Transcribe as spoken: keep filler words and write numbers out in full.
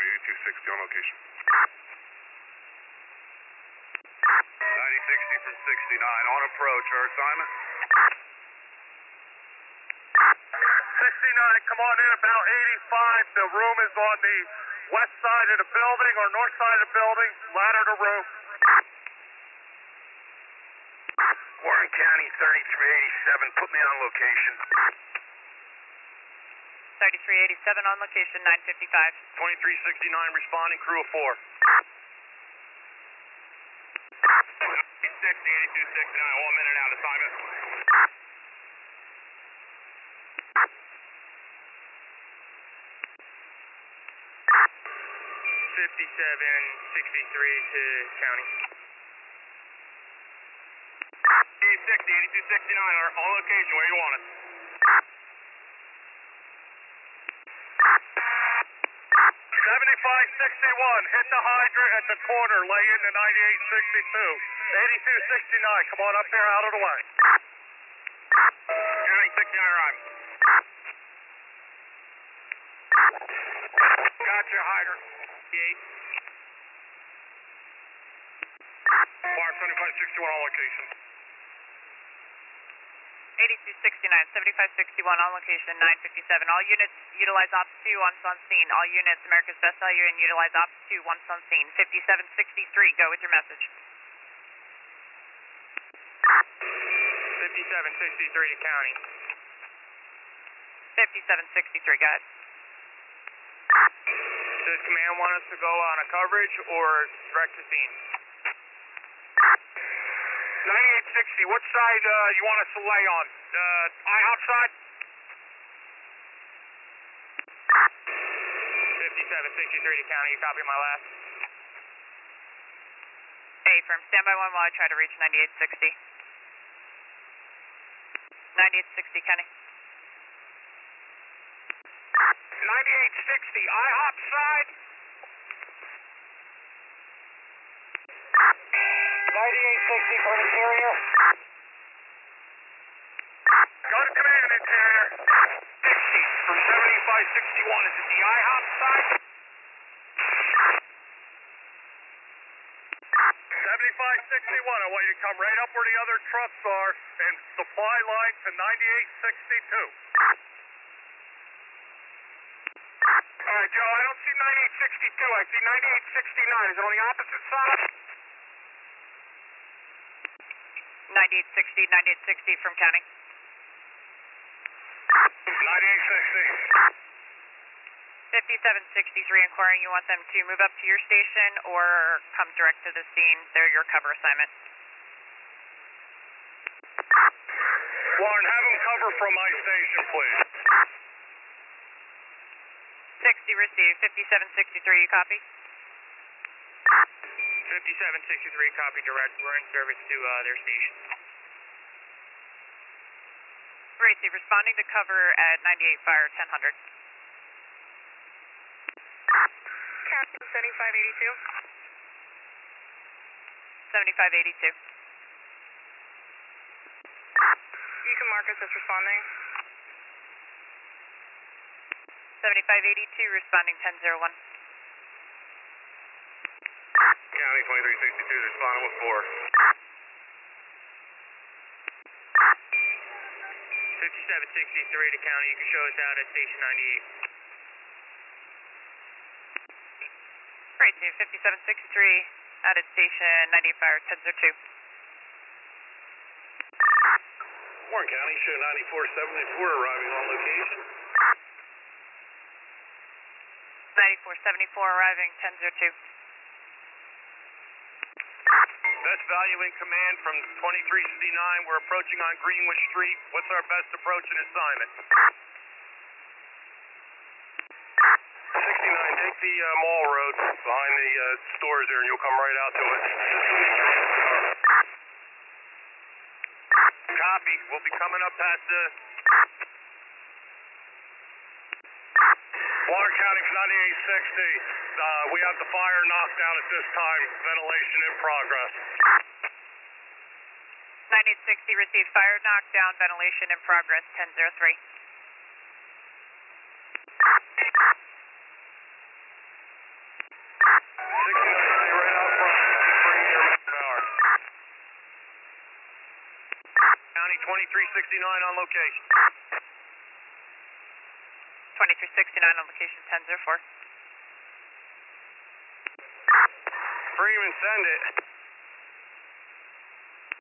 eighty-two sixty on location. ninety sixty from sixty-nine on approach. Our assignment? sixty-nine, come on in about eighty-five. The room is on the west side of the building or north side of the building. Ladder to roof. Warren County thirty-three eighty-seven, put me on location. thirty-three eighty-seven on location, nine fifty-five. twenty-three sixty-nine responding, crew of four. sixty, eighty-two sixty-nine, one minute out assignment. fifty-seven sixty-three to county. sixty, eighty-two sixty-nine, on location, where you want us. seventy-five sixty-one, hit the hydrant at the corner, lay into ninety-eight sixty-two. eighty-two sixty-nine, come on up here, out of the way. County sixty-nine arriving. Gotcha, hydrant. eight. Bar seventy-five sixty-one on location. eighty-two sixty-nine, seventy-five sixty-one on location, nine fifty-seven. All units utilize Ops two once on scene. All units, America's Best Value, and utilize Ops two once on scene. fifty-seven sixty-three, go with your message. fifty-seven sixty-three to county. fifty-seven sixty-three, go ahead. Does command want us to go on a coverage or direct to scene? ninety-eight sixty, which side uh, you want us to lay on? The uh, IHOP side? fifty-seven sixty-three to county, you copy my last? Hey, firm, stand by one while I try to reach ninety-eight sixty. ninety-eight sixty, Kenny. ninety-eight sixty, IHOP side? ninety-eight sixty from interior. Go to command, interior. sixty from seventy-five sixty-one, is it the IHOP side? seventy-five sixty-one, I want you to come right up where the other trucks are and supply line to ninety-eight sixty-two. Alright, Joe, I don't see ninety-eight sixty-two, I see ninety-eight sixty-nine. Is it on the opposite side? ninety-eight sixty, ninety-eight sixty from county. ninety-eight sixty. fifty-seven sixty-three inquiring you want them to move up to your station or come direct to the scene. They're your cover assignment. Warren, have them cover from my station, please. sixty received, fifty-seven sixty-three, you copy? fifty-seven sixty-three, copy direct. We're in service to uh, their station. Receive, responding to cover at ninety-eight fire, ten hundred. Captain seventy-five eighty-two. seventy-five eighty-two. You can mark us as responding. seventy-five eighty-two, responding ten oh one. County twenty-three sixty-two, responding with four. fifty-seven sixty-three to county, you can show us out at station ninety-eight. Receive, fifty-seven sixty-three, out at station ninety-eight fire, ten oh two. Warren County, show ninety-four seventy-four arriving on location. ninety-four seventy-four arriving, ten oh two. Best Value in command from twenty-three sixty-nine. We're approaching on Greenwich Street. What's our best approach and assignment? sixty-nine, take the uh, mall road behind the uh, stores there and you'll come right out to it. Copy. We'll be coming up past the... Water County from ninety-eight sixty. Uh, we have the fire knocked down at this time. Ventilation in progress. ninety-eight sixty received fire knockdown, ventilation in progress, ten oh three. sixty-nine, stay right out front. Bring your power. County twenty-three sixty-nine on location. twenty-three sixty-nine on location ten zero four. Freeman, send it.